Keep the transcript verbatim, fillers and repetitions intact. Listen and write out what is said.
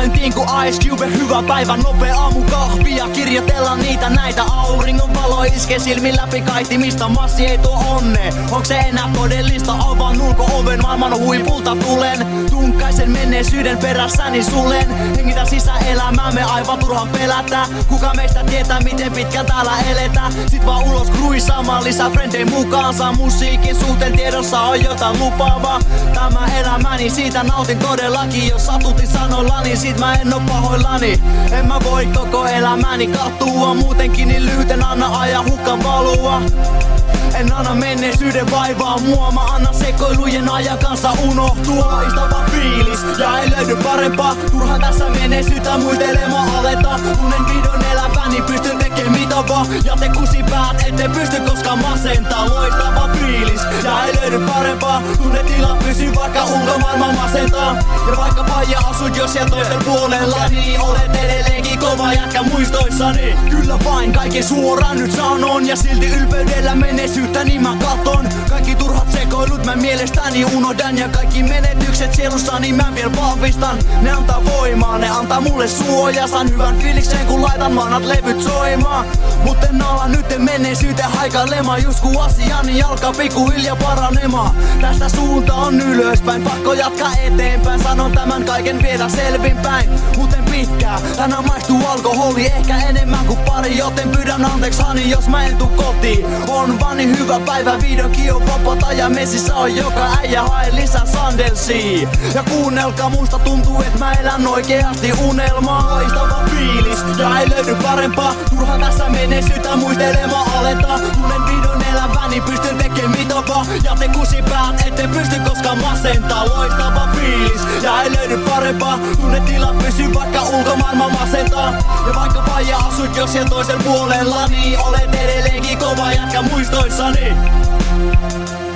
käyntiin ku Ice Cube. Hyvä päivä, nopea aamukahvia, kirjoitella niitä näitä. Auringon valo iskee silmin läpi kaitimista, massi ei tuo onne. Onks se enää todellista? Avaan ulko-oven, maailman huipulta tulen. Tunkkaisen menneisyyden perässäni sulen. Hengitä sisäelämäämme, aivan turhan pelätä. Kuka meistä tietää miten pitkään täällä eletään? Sit vaan ulos kruisaamaan, lisää frendei mukaansa. Musiikin suhteen tiedossa on jotain lupaavaa. Tämä elämäni, siitä nautin todellakin. Jos satutin sanoilla, niin sit mä en oo pahoillani. En mä voi koko elämäni kattua, muutenkin niin lyhyten anna ajan hukkaan valua. En anna menneisyyden vaivaa mua, mä annan sekoilujen ajan kanssa unohtua. Loistava fiilis ja ei löydy parempaa. Turhaan tässä menneisyyttä muistelemaan aleta. Tunnen vihdoin eläväni, pystyn tekemään mitä vaan. Ja te kusipäät, ette pysty koskaan masentaa. Loistava fiilis ja ei löydy parempaa. Tunne tila pysyy vaikka ulkomaailma masentaa. Ja vaikka faija asut jo siellä toisen puolella, niin olet edelleenkin kova jätkä muistoissani. Kyllä vain kaiken suoraan nyt sanon, ja silti ylpeydellä menneisyyttä niin mä katon. Kaikki turhat sekoilut mä mielestäni unohdan, ja kaikki menetykset sielussani mä vielä vahvistan. Ne antaa voimaa, ne antaa mulle suojaa. Saan hyvän fiiliksen kun laitan manat levyt soimaan. Mut en ala nyt menneisyyteen haikailemaan. Just ku asiani alkaa pikkuhiljaa paranemaan. Tästä suunta on ylöspäin, pakko jatkaa eteenpäin. Sanon tämän kaiken vielä selvinpäin, mut en pitkään. Tänään maistuu alkoholi, ehkä enemmän kuin pari. Joten pyydän anteeksi hani, jos mä en tuu kotiin. On vaan niin hyvä päivä, vihdoinkin on vapaata. Ja messissä on joka äijä, hae lisää sandelsia. Ja kuunnelkaa, musta tuntuu et mä elän oikeasti unelmaa. Loistava fiilis ja ei löydy parempaa. Turhaan tässä menneisyyttä muistelemaan aletaan. Tunnen vihdoin eläväni, pystyn tekemään mitä vaan. Ja te kusipäät, ette pysty koskaan masentaa. Loistava fiilis ja ei löydy parempaa. Tunnetila pysyy vaikka ulkomaailma masentaa. Ja vaikka faija asut jo siellä toisen puolella, niin olet edelleenkin kova jätkä muistoissani.